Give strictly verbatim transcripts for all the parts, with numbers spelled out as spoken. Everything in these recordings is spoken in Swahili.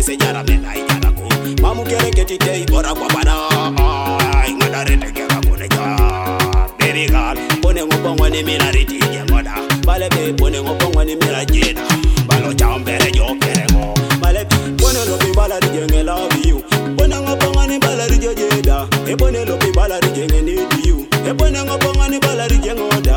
se jara me lai jara ko mamu kere keti te bora kwa bana ai ngadare te kera ko ne ja baby girl pone ngobongo ni mina riti je ngoda bale be pone ngobongo ni mina jeda balo chambere jo kere ngo bale pone lo be bala rije nge love you pone ngobongo ni bala rije jeda e pone lo be bala rije nge need you e pone ngobongo ni bala rije ngoda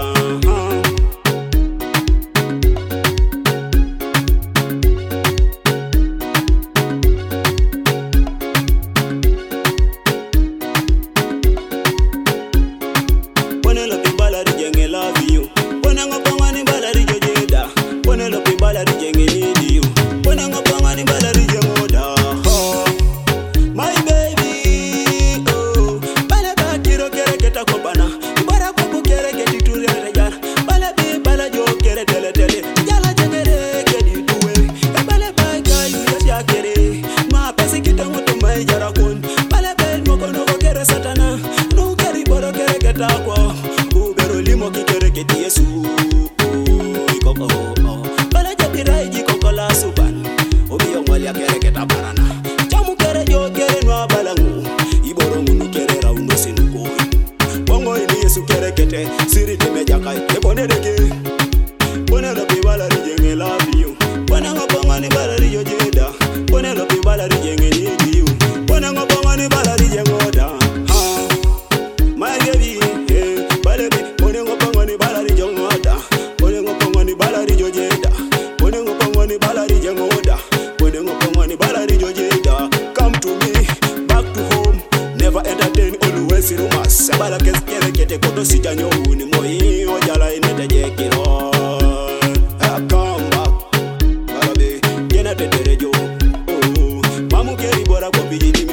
love you. Pone ngopanga ni bala rijo jeda. Pone lo pi bala rije nge need you. Pone ngopanga ni bala rije ngoda. Oh, my baby, oh. Bala ba kiro kere keta ko bana. Ibara ko ko kere keti turi re jana. Bala bi bala jo kere tele tele. Jala jengere kedi tuwe. E bala ba ka yu ya kere. Ma pesi kita ngoto mai jara kon. Bala bel moko no ko kere satana. No kere boro kere keta ko. Limo kikere keti yesu ikoko oh bala jabira iji koko la suban obi yongwali akere keta barana chamu kere jo kere no balangu iboro ngunu kere raundo sinuko bongo ini yesu kere kete siri temeja kai e bone dege bone lo bi bala rijenge love you bone ngobonga ni bala rijo jeda bone lo bi bala rijenge need you bone ngobonga ni bala rijenge oda ha my baby eh bala bi Pone ngopanga ni bala rijo ngoda. Pone ngopanga ni bala rijo jeda. Pone ngopanga ni bala rijo ngoda. Pone ngopanga ni bala rijo jeda. Come to me, back to home. Never entertain, always rumors. Sabala keskere kete koto sijanyo uni moi ojala inete jekiro. I come back. Balabe, kena teterejo. Oh, mamu keri bora kwa bijiji.